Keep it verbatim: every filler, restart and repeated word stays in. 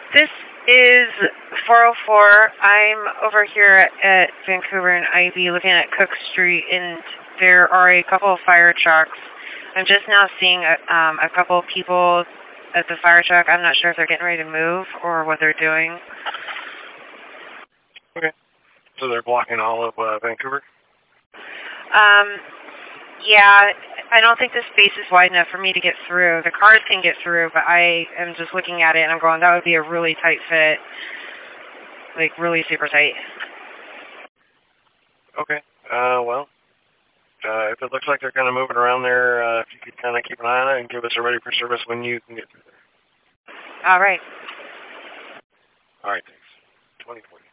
This is four oh four. I'm over here at Vancouver and Ivy looking at Cook Street, and there are a couple of fire trucks. I'm just now seeing a, um, a couple of people at the fire truck. I'm not sure if they're getting ready to move or what they're doing. Okay. So they're blocking all of uh, Vancouver? Um, yeah, I don't think the space is wide enough for me to get through. The cars can get through, but I am just looking at it and I'm going, that would be a really tight fit. Like, really super tight. Okay. Uh, well, uh, if it looks like they're kind of moving around there, uh, if you could kind of keep an eye on it and give us a ready for service when you can get through there. All right. All right, thanks. twenty forty.